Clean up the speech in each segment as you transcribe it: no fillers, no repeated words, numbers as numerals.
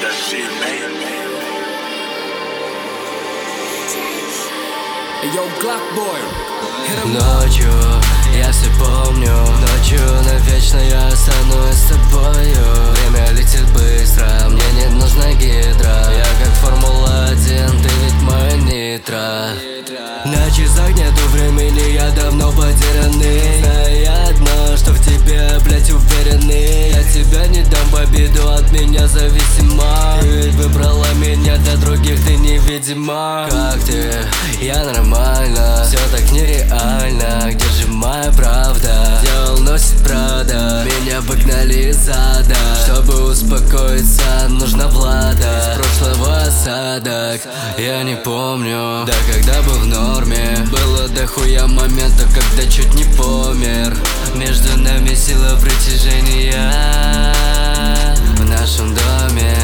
Ночью я все помню, ночью навечно я останусь с тобою. Время летит быстро, мне не нужна гидра. Я как Формула-1, ты ведь мой нитро. На часах нету времени, я давно потерянный. Знаю я одно, что в тебе, блять, уверенный. Я тебя не дам, победу от меня зависима. Ты ведь выбрала меня, для других ты невидима. Как ты? Я нормально, все так нереально. Где же моя правда? Дьявол носит Прада. Меня выгнали из ада. Чтобы успокоиться, нужна влада. Из прошлого осадок я не помню. Да когда был в норме, было дохуя моментов, когда чуть не помер. Между нами сила притяжения в нашем доме.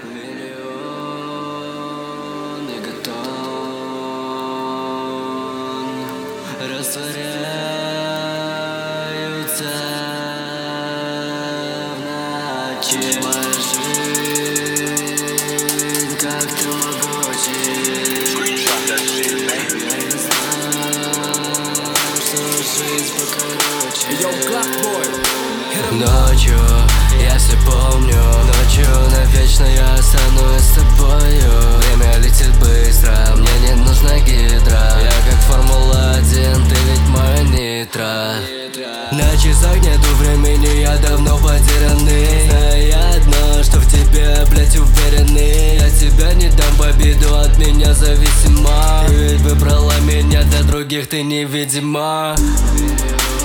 Миллион мегатонн растворяются в ночи. Моя жизнь как тамагочи. Ночью я все помню, ночью навечно я останусь с тобою. Время летит быстро, мне не нужна гидра. Я как Формула-1, ты ведь мой нитро. На часах нету времени, я давно потерянный. Знаю я одно, что в тебе, блять, уверенный. Я тебя не дам, победу от меня зависима. Ты ведь выбрала меня, для других ты невидима.